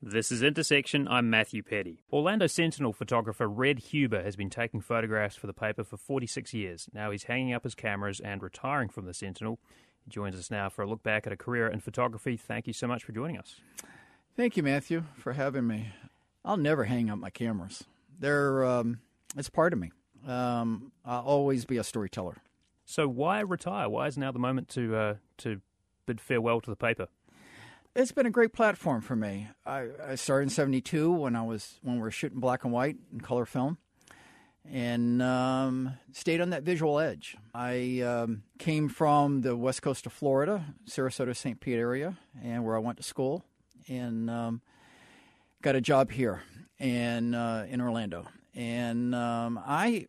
This is Intersection. I'm Matthew Petty. Orlando Sentinel photographer Red Huber has been taking photographs for the paper for 46 years. Now he's hanging up his cameras and retiring from the Sentinel. He joins us now for a look back at a career in photography. Thank you so much for joining us. Thank you, Matthew, for having me. I'll never hang up my cameras. It's part of me. I'll always be a storyteller. So why retire? Why is now the moment to bid farewell to the paper? It's been a great platform for me. I started in '72 when we were shooting black and white and color film, and stayed on that visual edge. I came from the west coast of Florida, Sarasota, St. Pete area, and where I went to school, and got a job here in Orlando. And my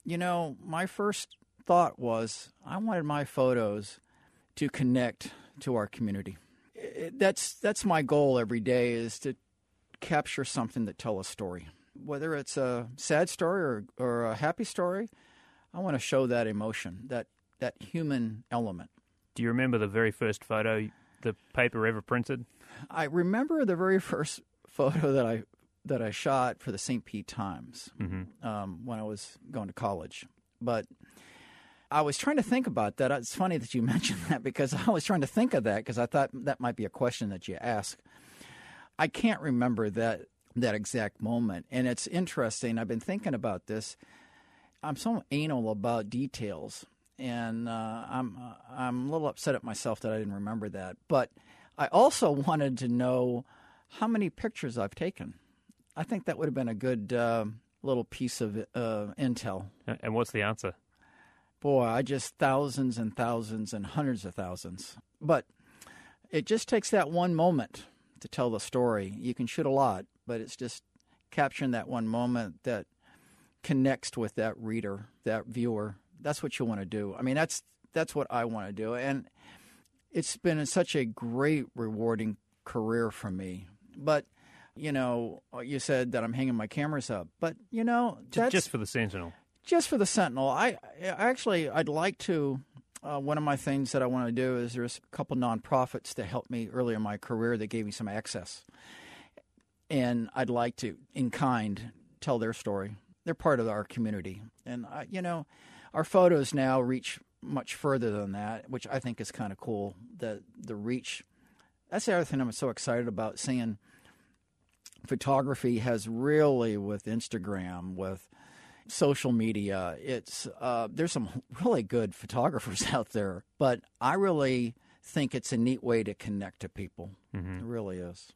first thought was I wanted my photos to connect to our community. That's my goal every day, is to capture something that tells a story. Whether it's a sad story or a happy story, I want to show that emotion, that human element. Do you remember the very first photo the paper ever printed? I remember the very first photo that I shot for the St. Pete Times when I was going to college. But I was trying to think about that. It's funny that you mentioned that, because I was trying to think of that because I thought that might be a question that you ask. I can't remember that exact moment, and it's interesting. I've been thinking about this. I'm so anal about details, and I'm a little upset at myself that I didn't remember that. But I also wanted to know how many pictures I've taken. I think that would have been a good little piece of intel. And what's the answer? Boy, I just thousands and thousands and hundreds of thousands. But it just takes that one moment to tell the story. You can shoot a lot, but it's just capturing that one moment that connects with that reader, that viewer. That's what you want to do. I mean, that's what I want to do. And it's been such a great, rewarding career for me. But, you said that I'm hanging my cameras up. But, that's just for the Sentinel. Just for the Sentinel. I'd like to. One of my things that I want to do is there's a couple nonprofits that helped me early in my career that gave me some access, and I'd like to, in kind, tell their story. They're part of our community, and our photos now reach much further than that, which I think is kind of cool. The reach. That's the other thing I'm so excited about, seeing photography has really, with Instagram, with social media, there's some really good photographers out there, but I really think it's a neat way to connect to people. Mm-hmm. It really is.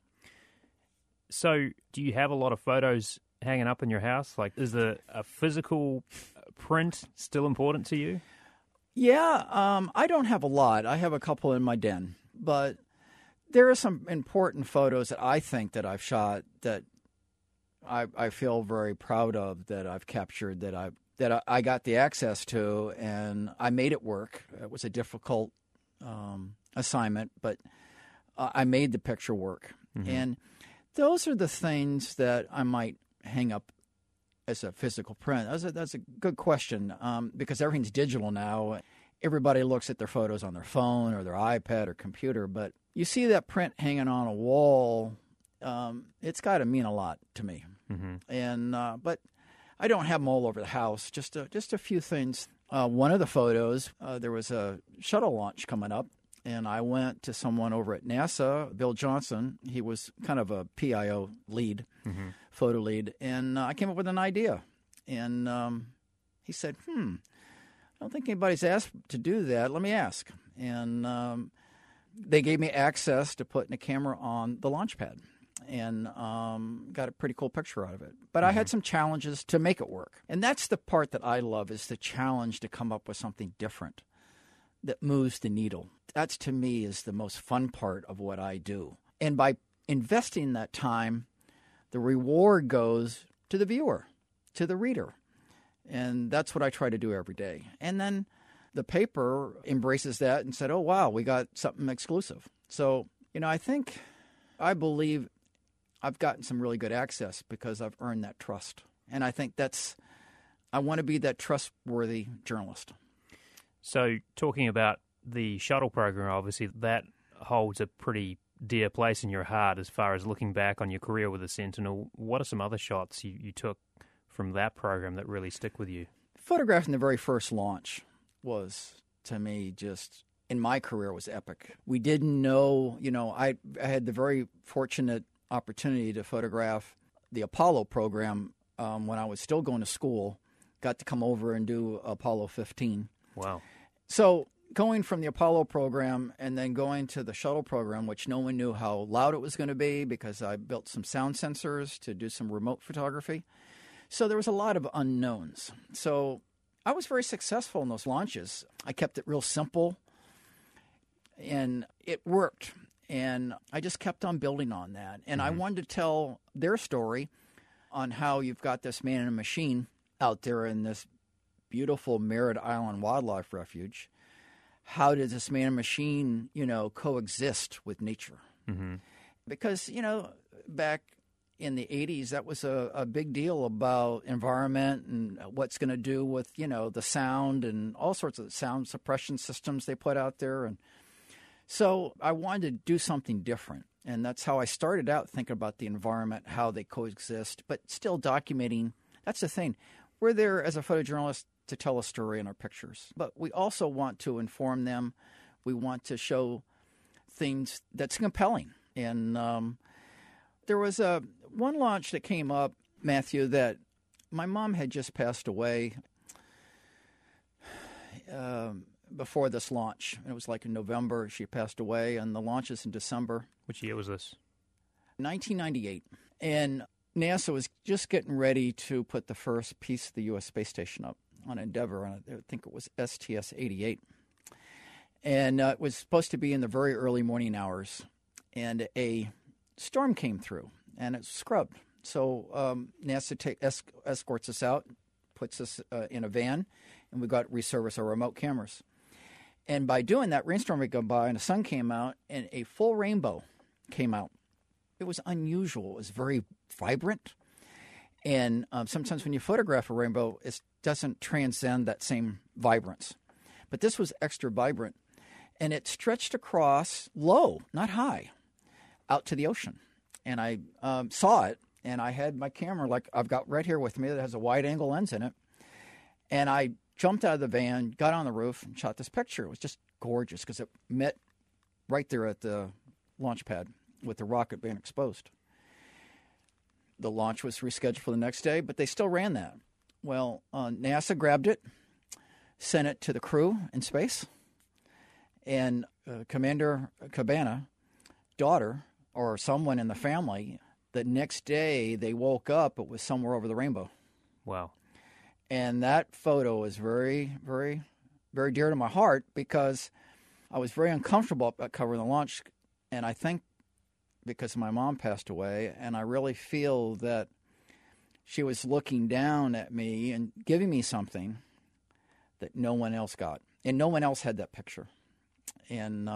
So do you have a lot of photos hanging up in your house? Like, is a physical print still important to you? Yeah, I don't have a lot. I have a couple in my den, but there are some important photos that I think that I've shot that I feel very proud of, that I've captured, that I got the access to, and I made it work. It was a difficult assignment, but I made the picture work. Mm-hmm. And those are the things that I might hang up as a physical print. That's a good question, because everything's digital now. Everybody looks at their photos on their phone or their iPad or computer, but you see that print hanging on a wall, it's got to mean a lot to me. Mm-hmm. And but I don't have them all over the house. Just a few things. One of the photos, there was a shuttle launch coming up, and I went to someone over at NASA, Bill Johnson. He was kind of a PIO lead, mm-hmm. photo lead, and I came up with an idea. And he said, I don't think anybody's asked to do that. Let me ask. And they gave me access to putting a camera on the launch pad, and got a pretty cool picture out of it. But mm-hmm. I had some challenges to make it work. And that's the part that I love, is the challenge to come up with something different that moves the needle. That's, to me, is the most fun part of what I do. And by investing that time, the reward goes to the viewer, to the reader. And that's what I try to do every day. And then the paper embraces that and said, oh, wow, we got something exclusive. So, I believe I've gotten some really good access because I've earned that trust. And I think I want to be that trustworthy journalist. So talking about the shuttle program, obviously that holds a pretty dear place in your heart as far as looking back on your career with the Sentinel. What are some other shots you took from that program that really stick with you? Photographing the very first launch was, to me, just in my career was epic. We didn't know, I had the very fortunate opportunity to photograph the Apollo program when I was still going to school. Got to come over and do Apollo 15. Wow. So going from the Apollo program and then going to the shuttle program, which no one knew how loud it was going to be because I built some sound sensors to do some remote photography. So there was a lot of unknowns. So I was very successful in those launches. I kept it real simple, and it worked. And I just kept on building on that. And I wanted to tell their story on how you've got this man in a machine out there in this beautiful Merritt Island Wildlife Refuge. How does this man in a machine, coexist with nature? Mm-hmm. Because, back in the 80s, that was a big deal about environment and what's going to do with, the sound and all sorts of sound suppression systems they put out there. And so I wanted to do something different. And that's how I started out thinking about the environment, how they coexist, but still documenting. That's the thing. We're there as a photojournalist to tell a story in our pictures, but we also want to inform them. We want to show things that's compelling. And there was one launch that came up, Matthew, that my mom had just passed away before this launch. It was like in November she passed away, and the launch is in December. Which year was this? 1998. And NASA was just getting ready to put the first piece of the U.S. space station up on Endeavour. I think it was STS-88. And it was supposed to be in the very early morning hours. And a storm came through, and it scrubbed. So NASA escorts us out, puts us in a van, and we got to reservice our remote cameras. And by doing that, rainstorm would go by, and the sun came out, and a full rainbow came out. It was unusual. It was very vibrant. And sometimes when you photograph a rainbow, it doesn't transcend that same vibrance. But this was extra vibrant. And it stretched across low, not high, out to the ocean. And I saw it, and I had my camera, like I've got right here with me, that has a wide-angle lens in it. And I jumped out of the van, got on the roof, and shot this picture. It was just gorgeous because it met right there at the launch pad with the rocket being exposed. The launch was rescheduled for the next day, but they still ran that. Well, NASA grabbed it, sent it to the crew in space, and Commander Cabana, daughter, or someone in the family, the next day they woke up, it was somewhere over the rainbow. Wow. And that photo is very, very, very dear to my heart because I was very uncomfortable about covering the launch. And I think because my mom passed away, and I really feel that she was looking down at me and giving me something that no one else got. And no one else had that picture. And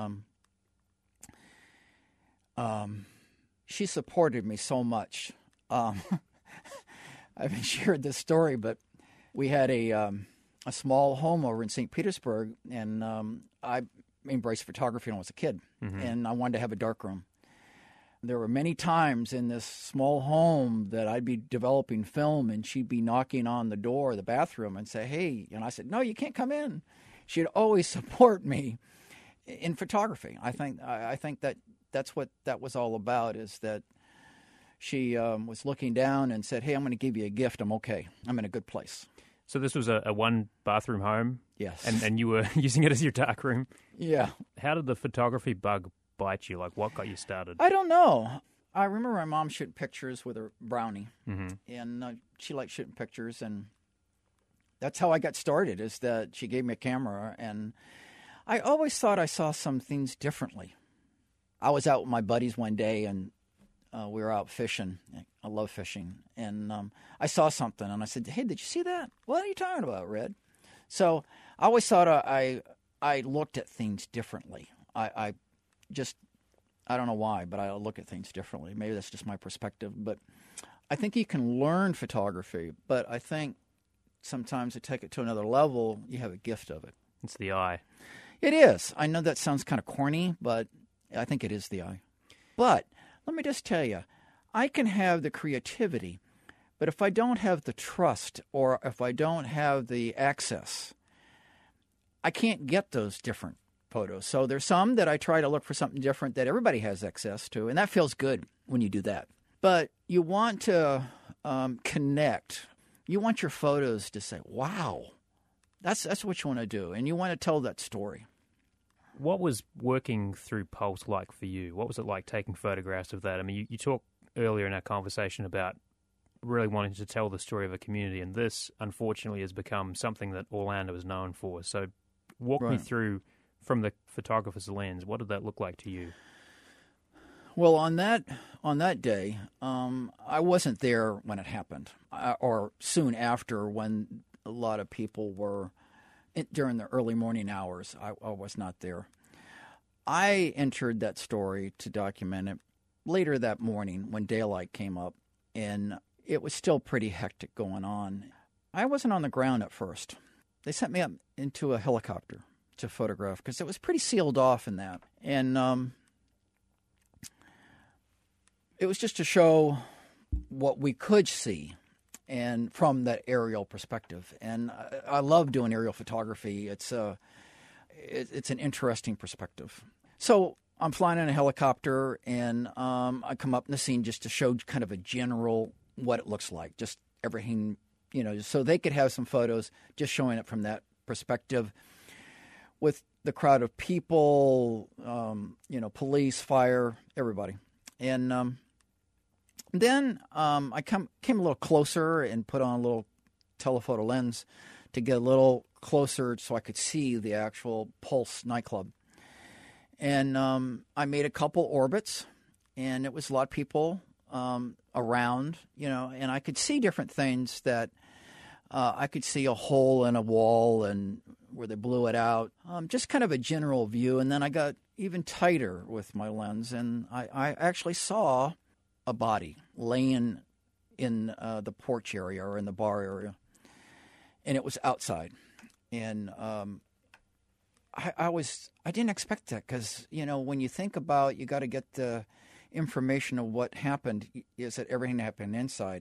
she supported me so much. I haven't shared this story, but we had a small home over in St. Petersburg, and I embraced photography when I was a kid, and I wanted to have a darkroom. There were many times in this small home that I'd be developing film, and she'd be knocking on the door of the bathroom and say, "Hey," and I said, "No, you can't come in." She'd always support me in photography. I think that that's what that was all about, is that she was looking down and said, "Hey, I'm going to give you a gift. I'm okay. I'm in a good place." So this was a one-bathroom home? Yes. And you were using it as your darkroom? Yeah. How did the photography bug bite you? Like, what got you started? I don't know. I remember my mom shooting pictures with her Brownie, Mm-hmm. and she liked shooting pictures, and that's how I got started, is that she gave me a camera, and I always thought I saw some things differently. I was out with my buddies one day, and we were out fishing. I love fishing. And I saw something, and I said, "Hey, did you see that? What are you talking about, Red?" So I always thought I looked at things differently. I don't know why, but I look at things differently. Maybe that's just my perspective. But I think you can learn photography, but I think sometimes to take it to another level, you have a gift of it. It's the eye. It is. I know that sounds kind of corny, but I think it is the eye. But let me just tell you, I can have the creativity, but if I don't have the trust or if I don't have the access, I can't get those different photos. So there's some that I try to look for something different that everybody has access to, and that feels good when you do that. But you want to connect. You want your photos to say, wow, that's what you want to do, and you want to tell that story. What was working through Pulse like for you? What was it like taking photographs of that? I mean, you talked earlier in our conversation about really wanting to tell the story of a community, and this, unfortunately, has become something that Orlando is known for. So walk me through, from the photographer's lens, what did that look like to you? Well, on that day, I wasn't there when it happened, or soon after when a lot of people were during the early morning hours. I was not there. I entered that story to document it later that morning when daylight came up, and it was still pretty hectic going on. I wasn't on the ground at first. They sent me up into a helicopter to photograph because it was pretty sealed off in that. And it was just to show what we could see and from that aerial perspective. And I love doing aerial photography. It's an interesting perspective. So I'm flying in a helicopter, and I come up in the scene just to show kind of a general what it looks like, just everything, so they could have some photos just showing it from that perspective with the crowd of people, police, fire, everybody. And then I came a little closer and put on a little telephoto lens to get a little closer so I could see the actual Pulse nightclub. And I made a couple orbits, and it was a lot of people around, and I could see different things that I could see a hole in a wall and where they blew it out, just kind of a general view. And then I got even tighter with my lens, and I actually saw a body laying in the porch area or in the bar area, and it was outside. And I didn't expect that because, when you think about you got to get the information of what happened, is that everything happened inside.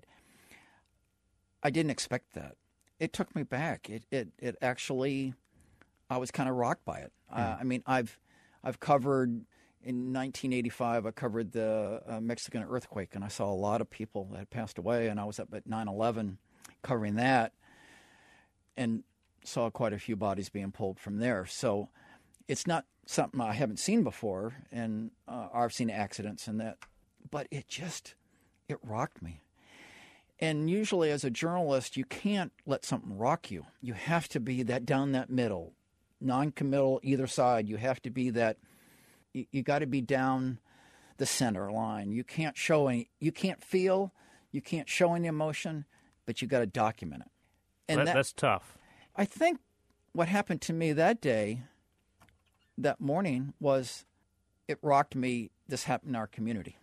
I didn't expect that. It took me back. It actually, I was kind of rocked by it. I mean, I've covered, in 1985, I covered the Mexican earthquake, and I saw a lot of people that had passed away, and I was up at 9/11 covering that and saw quite a few bodies being pulled from there. So it's not something I haven't seen before, and I've seen accidents and that, but it rocked me. And usually as a journalist, you can't let something rock you. You have to be that down that middle, non-committal either side. You have to be that, you got to be down the center line. You can't show any, you can't feel, you can't show any emotion, but you got to document it. And that's tough. I think what happened to me that day, that morning, was it rocked me. This happened in our community,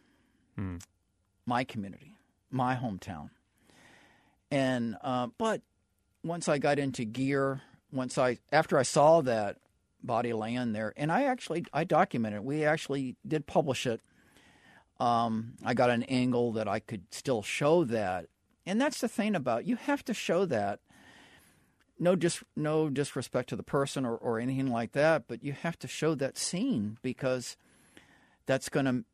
my community, my hometown. And but once I got into gear, after I saw that body laying there, and I documented it. We actually did publish it. I got an angle that I could still show that, and that's the thing about, you have to show that. No disrespect to the person or anything like that, but you have to show that scene because that's going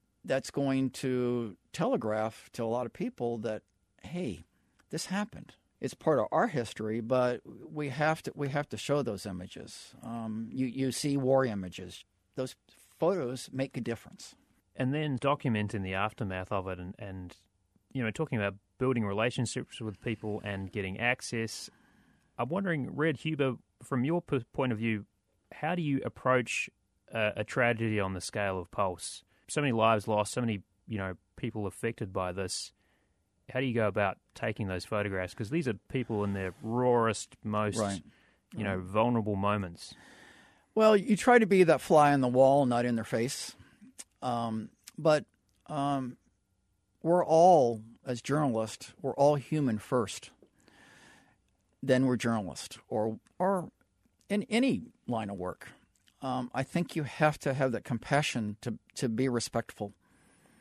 to telegraph to a lot of people that, hey, this happened. It's part of our history, but we have to show those images. You see war images; those photos make a difference. And then documenting the aftermath of it, and talking about building relationships with people and getting access. I'm wondering, Red Huber, from your point of view, how do you approach a tragedy on the scale of Pulse? So many lives lost, so many people affected by this. How do you go about taking those photographs? Because these are people in their rawest, most vulnerable moments. Well, you try to be that fly on the wall, not in their face. But we're all, as journalists, we're all human first. Then we're journalists, or in any line of work. I think you have to have that compassion to be respectful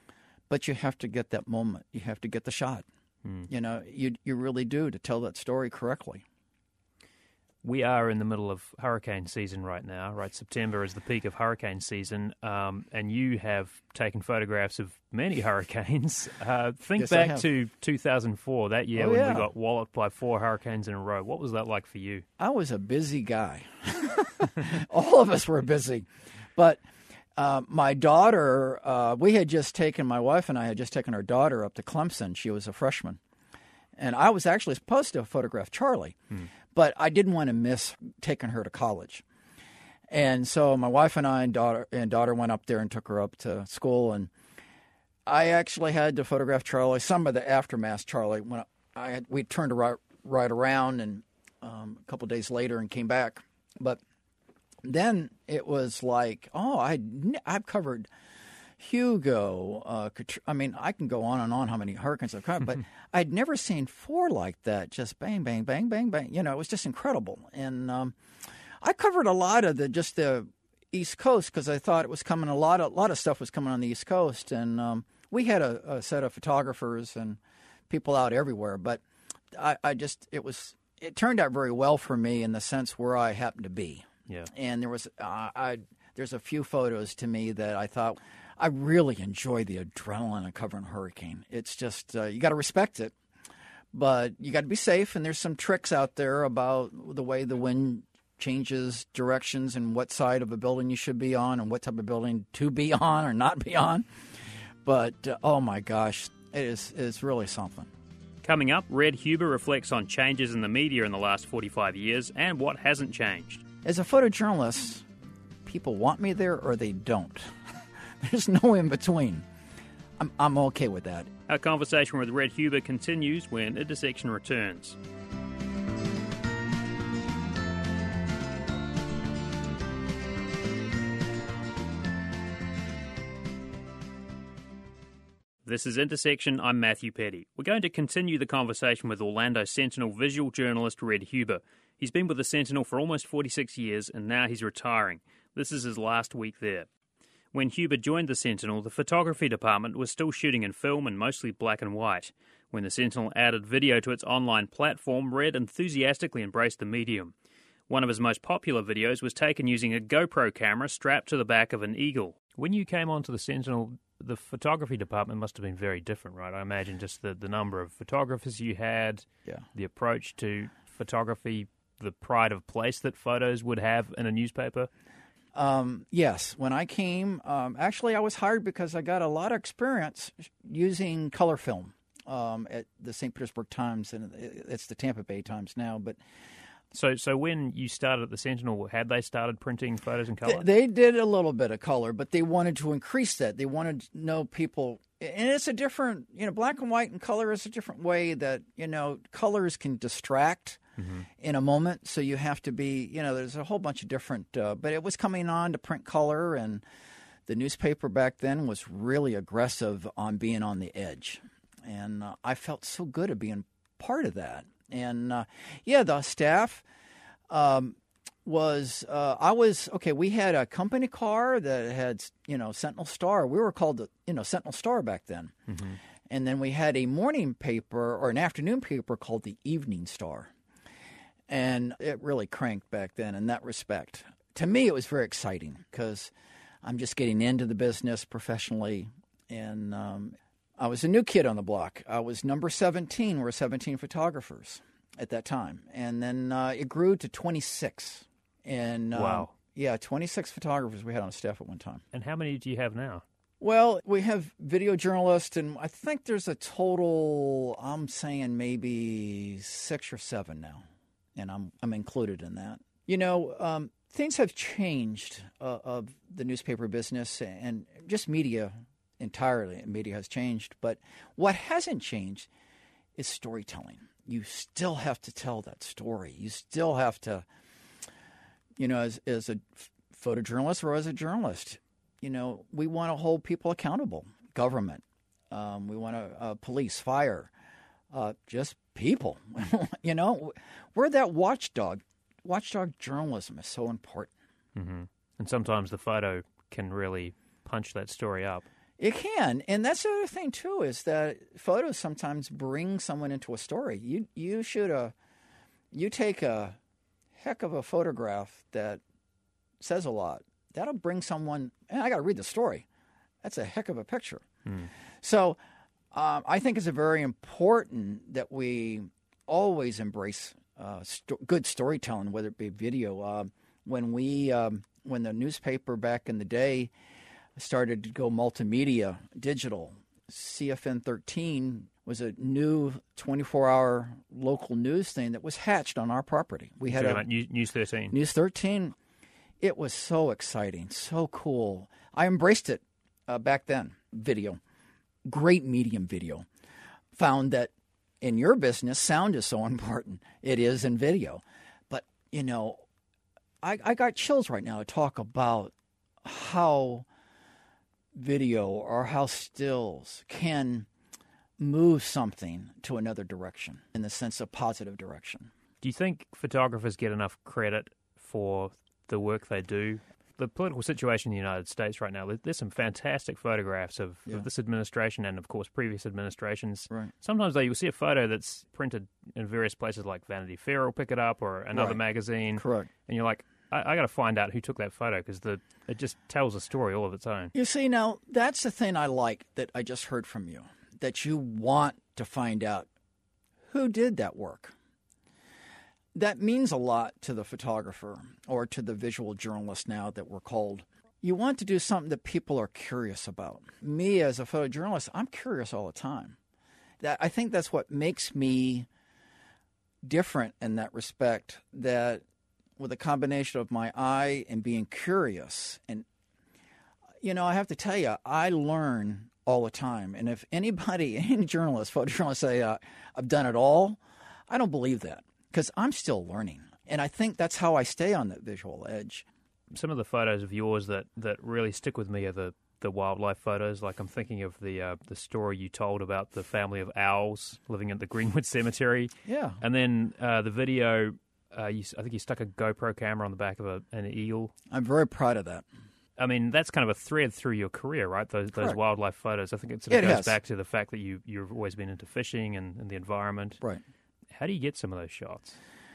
but you have to get that moment. You have to get the shot. You know, you really do, to tell that story correctly. We are in the middle of hurricane season right now, right? September is the peak of hurricane season, and you have taken photographs of many hurricanes. Think Yes, back to 2004, that year when yeah. we got walloped by 4 hurricanes in a row. What was that like for you? I was a busy guy. All of us were busy. But my daughter, my wife and I had just taken our daughter up to Clemson. She was a freshman. And I was actually supposed to photograph Charlie, but I didn't want to miss taking her to college. And so my wife and I and daughter went up there and took her up to school. And I actually had to photograph Charlie, some of the aftermath Charlie, when we turned right around and a couple of days later and came back. But then it was like, I've covered Hugo. I mean, I can go on and on how many hurricanes I've covered, but I'd never seen 4 like that. Just bang, bang, bang, bang, bang. You know, it was just incredible. And I covered a lot of the East Coast because I thought it was coming. A lot of stuff was coming on the East Coast, and we had a set of photographers and people out everywhere. But it turned out very well for me in the sense where I happened to be. Yeah. And there's a few photos to me that I thought I really enjoy the adrenaline of covering a hurricane. It's just you got to respect it, but you got to be safe. And there's some tricks out there about the way the wind changes directions and what side of a building you should be on and what type of building to be on or not be on. But oh my gosh, it's really something. Coming up, Red Huber reflects on changes in the media in the last 45 years and what hasn't changed. As a photojournalist, people want me there or they don't. There's no in between. I'm okay with that. Our conversation with Red Huber continues when Intersection returns. This is Intersection. I'm Matthew Petty. We're going to continue the conversation with Orlando Sentinel visual journalist Red Huber. He's been with the Sentinel for almost 46 years, and now he's retiring. This is his last week there. When Huber joined the Sentinel, the photography department was still shooting in film and mostly black and white. When the Sentinel added video to its online platform, Red enthusiastically embraced the medium. One of his most popular videos was taken using a GoPro camera strapped to the back of an eagle. When you came onto the Sentinel, the photography department must have been very different, right? I imagine just the number of photographers you had, the approach to photography, the pride of place that photos would have in a newspaper. Yes. When I came, actually I was hired because I got a lot of experience using color film at the St. Petersburg Times, and it's the Tampa Bay Times now. But So when you started at the Sentinel, had they started printing photos in color? They did a little bit of color, but they wanted to increase that. They wanted to know people, and it's a different, black and white and color is a different way that, colors can distract in a moment. So you have to be, there's a whole bunch of different, but it was coming on to print color, and the newspaper back then was really aggressive on being on the edge. And I felt so good at being part of that. And, the staff we had a company car that had, Sentinel Star. We were called, Sentinel Star back then. Mm-hmm. And then we had a morning paper or an afternoon paper called the Evening Star. And it really cranked back then in that respect. To me, it was very exciting because I'm just getting into the business professionally. And I was a new kid on the block. I was number 17. We were 17 photographers at that time. And then it grew to 26. And wow. 26 photographers we had on staff at one time. And how many do you have now? Well, we have video journalists, and I think there's a total, I'm saying maybe 6 or 7 now. And I'm included in that. Things have changed of the newspaper business and just media entirely. Media has changed. But what hasn't changed is storytelling. You still have to tell that story. You still have to, as a photojournalist or as a journalist, we want to hold people accountable. Government. We want to police, fire, just people. We're that watchdog. Watchdog journalism is so important. Mm-hmm. And sometimes the photo can really punch that story up. It can, and that's the other thing too, is that photos sometimes bring someone into a story. You take a heck of a photograph that says a lot. That'll bring someone, and I got to read the story. That's a heck of a picture. So I think it's very important that we always embrace good storytelling, whether it be video. When the newspaper back in the day started to go multimedia, digital, CFN 13 was a new 24-hour local news thing that was hatched on our property. We had News 13. News 13. It was so exciting, so cool. I embraced it back then. Video, great medium video. Found that in your business, sound is so important. It is in video. But, I got chills right now to talk about how video or how stills can move something to another direction, in the sense of positive direction. Do you think photographers get enough credit for the work they do? The political situation in the United States right now, there's some fantastic photographs of this administration and, of course, previous administrations. Right. Sometimes, though, you'll see a photo that's printed in various places like Vanity Fair will pick it up, or another magazine. Correct. And you're like, I got to find out who took that photo, because it just tells a story all of its own. You see, now, that's the thing I like that I just heard from you, that you want to find out who did that work. That means a lot to the photographer or to the visual journalist now that we're called. You want to do something that people are curious about. Me, as a photojournalist, I'm curious all the time. I think that's what makes me different in that respect, that with a combination of my eye and being curious. And, I have to tell you, I learn all the time. And if any photojournalist say, I've done it all, I don't believe that, because I'm still learning. And I think that's how I stay on that visual edge. Some of the photos of yours that really stick with me are the wildlife photos. Like, I'm thinking of the story you told about the family of owls living at the Greenwood Cemetery. Yeah. And then the video, I think you stuck a GoPro camera on the back of an eagle. I'm very proud of that. I mean, that's kind of a thread through your career, right? Those wildlife photos. I think it goes back to the fact that you've always been into fishing and the environment. Right. How do you get some of those shots?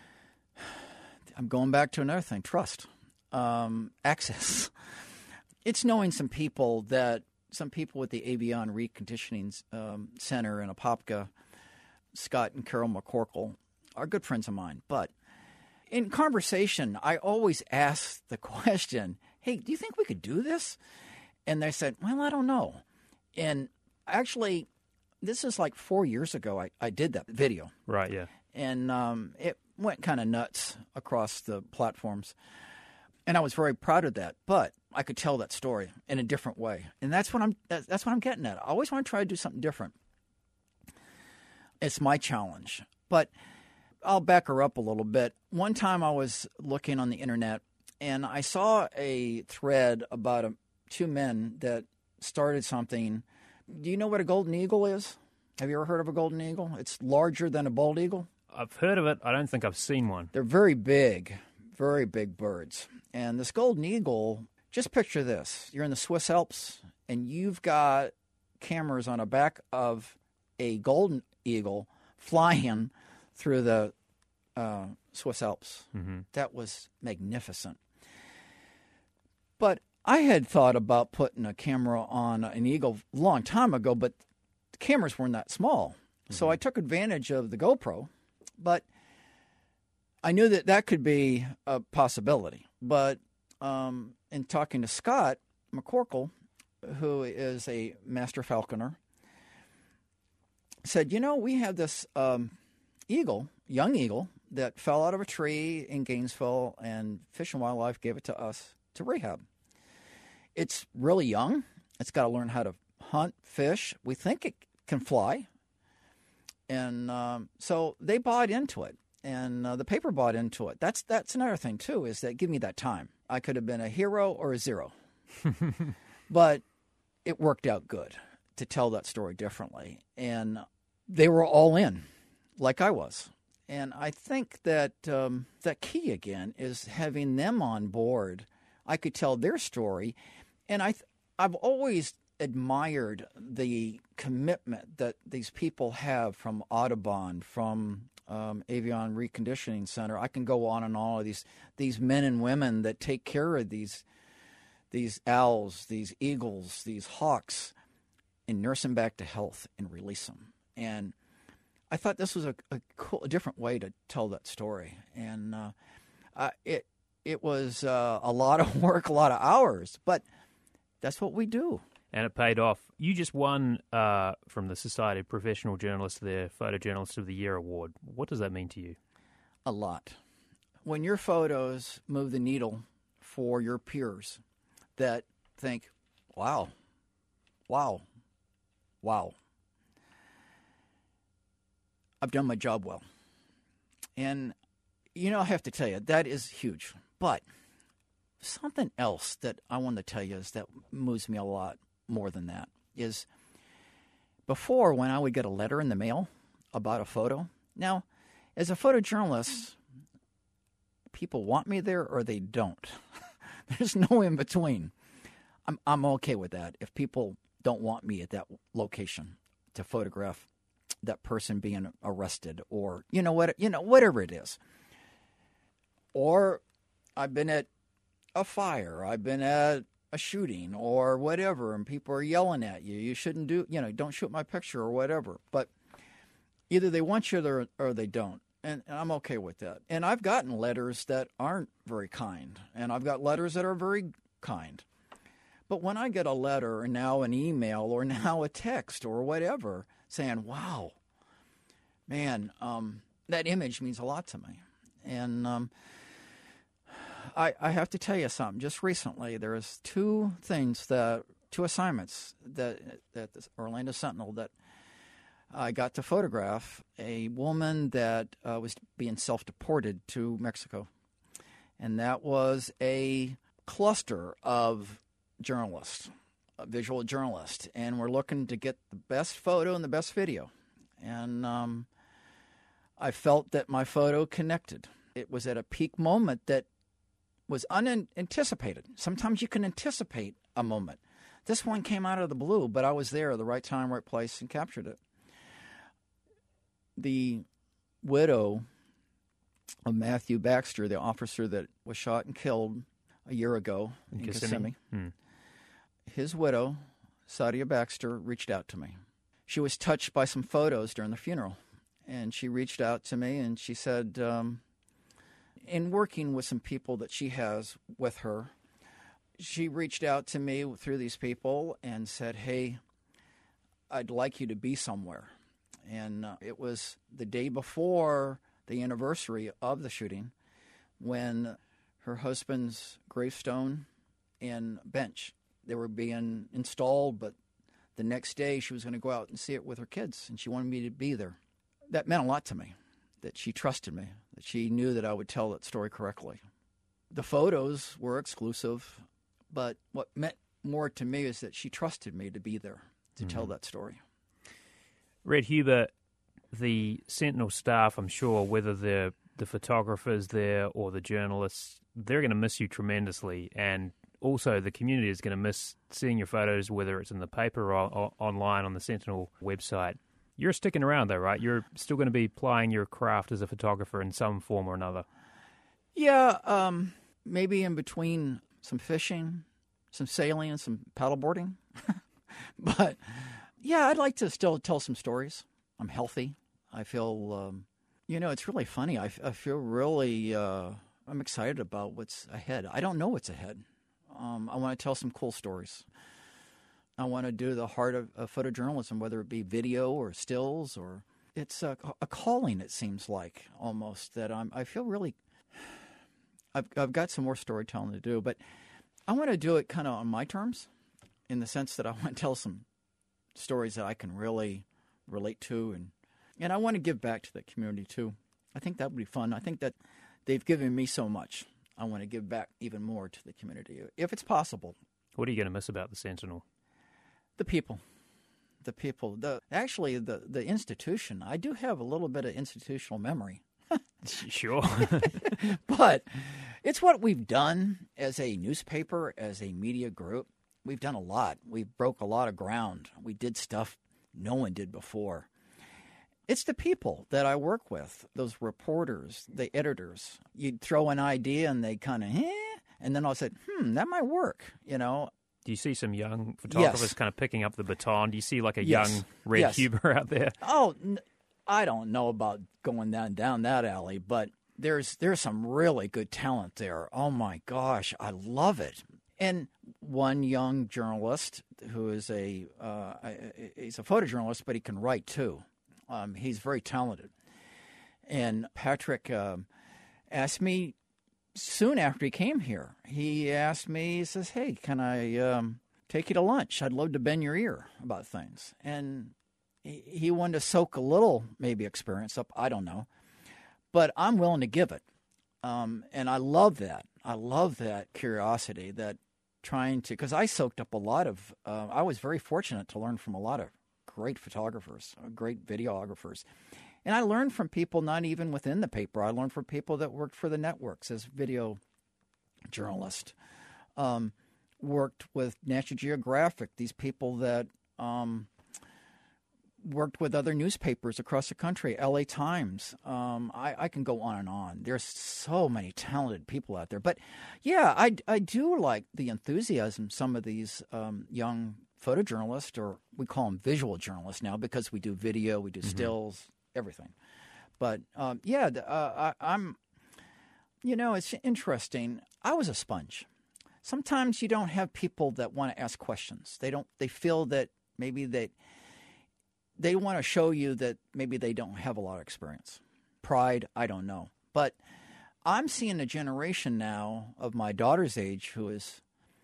I'm going back to another thing, trust, access. It's knowing some people with the Avion Reconditioning Center in Apopka, Scott and Carol McCorkle, are good friends of mine. But in conversation, I always ask the question, hey, do you think we could do this? And they said, well, I don't know. And actually, this is like 4 years ago I did that video. Right, yeah. And it went kind of nuts across the platforms. And I was very proud of that. But I could tell that story in a different way. And that's what I'm getting at. I always want to try to do something different. It's my challenge. But I'll back her up a little bit. One time I was looking on the internet, and I saw a thread about two men that started something. Do you know what a golden eagle is? Have you ever heard of a golden eagle? It's larger than a bald eagle. I've heard of it. I don't think I've seen one. They're very big birds. And this golden eagle, just picture this. You're in the Swiss Alps, and you've got cameras on the back of a golden eagle flying through the Swiss Alps. Mm-hmm. That was magnificent. But I had thought about putting a camera on an eagle a long time ago, but the cameras weren't that small. Mm-hmm. So I took advantage of the GoPro, but I knew that could be a possibility. But in talking to Scott McCorkle, who is a master falconer, said, we have this young eagle, that fell out of a tree in Gainesville, and Fish and Wildlife gave it to us to rehab. It's really young. It's got to learn how to hunt, fish. We think it can fly. And so they bought into it, and the paper bought into it. That's another thing, too, is that give me that time. I could have been a hero or a zero. But it worked out good to tell that story differently. And they were all in, like I was. And I think that that key, again, is having them on board. I could tell their story. And I've always admired the commitment that these people have from Audubon, from Avion Reconditioning Center. I can go on and on of these men and women that take care of these owls, these eagles, these hawks, and nurse them back to health and release them. And I thought this was a different way to tell that story. And it was a lot of work, a lot of hours, but that's what we do. And it paid off. You just won from the Society of Professional Journalists their Photojournalist of the Year award. What does that mean to you? A lot. When your photos move the needle for your peers that think, wow, I've done my job well. And, I have to tell you, that is huge. But something else that I want to tell you is that moves me a lot more than that is before, when I would get a letter in the mail about a photo. Now, as a photojournalist, people want me there or they don't. There's no in between. I'm okay with that. If people don't want me at that location to photograph that person being arrested or whatever it is. Or I've been at a fire, I've been at a shooting or whatever, and people are yelling at you. You shouldn't don't shoot my picture or whatever. But either they want you there or they don't. And I'm okay with that. And I've gotten letters that aren't very kind, and I've got letters that are very kind. But when I get a letter or now an email or now a text or whatever saying, wow, man, that image means a lot to me. And I have to tell you something. Just recently, there was two assignments that the Orlando Sentinel that I got to photograph a woman that was being self-deported to Mexico. And that was a cluster of journalists, visual journalists. And we're looking to get the best photo and the best video. And I felt that my photo connected. It was at a peak moment that was unanticipated. Sometimes you can anticipate a moment. This one came out of the blue, but I was there at the right time, right place, and captured it. The widow of Matthew Baxter, the officer that was shot and killed a year ago in Kissimmee, his widow, Sadia Baxter, reached out to me. She was touched by some photos during the funeral, and she reached out to me and she said, in working with some people that she has with her, she reached out to me through these people and said, hey, I'd like you to be somewhere. And it was the day before the anniversary of the shooting when her husband's gravestone and bench, they were being installed, but the next day she was going to go out and see it with her kids, and she wanted me to be there. That meant a lot to me, that she trusted me, that she knew that I would tell that story correctly. The photos were exclusive, but what meant more to me is that she trusted me to be there to tell that story. Red Huber, the Sentinel staff, I'm sure, whether they're the photographers there or the journalists, they're going to miss you tremendously. And also the community is going to miss seeing your photos, whether it's in the paper or online on the Sentinel website. You're sticking around, though, right? You're still going to be plying your craft as a photographer in some form or another. Yeah, maybe in between some fishing, some sailing, and some paddleboarding. But yeah, I'd like to still tell some stories. I'm healthy. I feel, it's really funny. I feel really, I'm excited about what's ahead. I don't know what's ahead. I want to tell some cool stories. I want to do the heart of photojournalism, whether it be video or stills, or it's a calling, it seems like, almost, that I feel really, I've got some more storytelling to do, but I want to do it kind of on my terms, in the sense that I want to tell some stories that I can really relate to, and I want to give back to the community too. I think that would be fun. I think that they've given me so much. I want to give back even more to the community, if it's possible. What are you going to miss about the Sentinel? The people. Actually, the institution. I do have a little bit of institutional memory. Sure. But it's what we've done as a newspaper, as a media group. we've done a lot. We broke a lot of ground. We did stuff no one did before. It's the people that I work with, those reporters, the editors. You'd throw an idea and they kind of, and then I'll say, that might work, you know. Do you see some young photographers Yes. kind of picking up the baton? Do you see like a Yes. young Red Yes. Huber out there? Oh, I don't know about going down that alley, but there's some really good talent there. Oh, my gosh, I love it. And one young journalist who is he's a photojournalist, but he can write too. He's very talented. And Patrick asked me soon after he came here. He asked me, he says, "Hey, can I take you to lunch? I'd love to bend your ear about things." And he wanted to soak a little maybe experience up. I don't know. But I'm willing to give it. And I love that. I love that curiosity, that trying to, because I soaked up a lot of, I was very fortunate to learn from a lot of great photographers, great videographers. And I learned from people not even within the paper. I learned from people that worked for the networks as video journalists, worked with National Geographic, these people that worked with other newspapers across the country, LA Times. I can go on and on. There's so many talented people out there. But, yeah, I do like the enthusiasm some of these young photojournalists, or we call them visual journalists now because we do video, we do stills, everything. But, I'm, it's interesting. I was a sponge. Sometimes you don't have people that want to ask questions. They feel that maybe they want to show you that maybe they don't have a lot of experience. Pride, I don't know. But I'm seeing a generation now of my daughter's age who is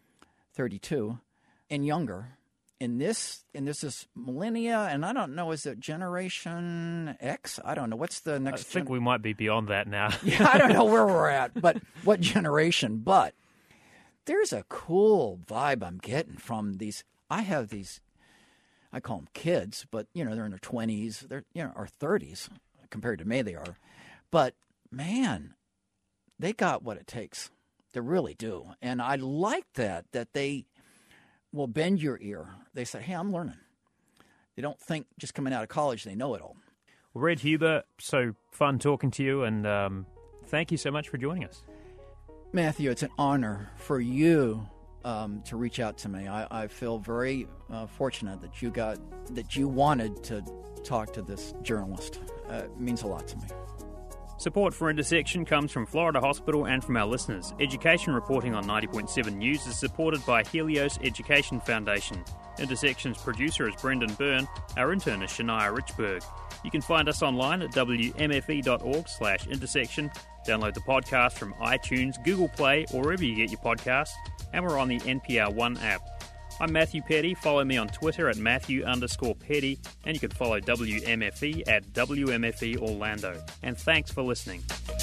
32 and younger. And this is millennia, and I don't know, is it Generation X? I don't know. What's the next? I think we might be beyond that now. Yeah, I don't know where we're at, but what generation. But there's a cool vibe I'm getting from these. I have these, I call them kids, but, they're in their 20s, they're, or 30s compared to me they are. But, man, they got what it takes. They really do. And I like that they will bend your ear. They say, hey, I'm learning. They don't think just coming out of college they know it all. Well, Red Huber, so fun talking to you, and thank you so much for joining us. Matthew, it's an honor for you to reach out to me. I feel very fortunate that you wanted to talk to this journalist. It means a lot to me. Support for Intersection comes from Florida Hospital and from our listeners. Education reporting on 90.7 News is supported by Helios Education Foundation. Intersection's producer is Brendan Byrne. Our intern is Shania Richberg. You can find us online at wmfe.org/intersection. Download the podcast from iTunes, Google Play, or wherever you get your podcasts. And we're on the NPR One app. I'm Matthew Petty. Follow me on Twitter at Matthew_Petty. And you can follow WMFE at WMFE Orlando. And thanks for listening.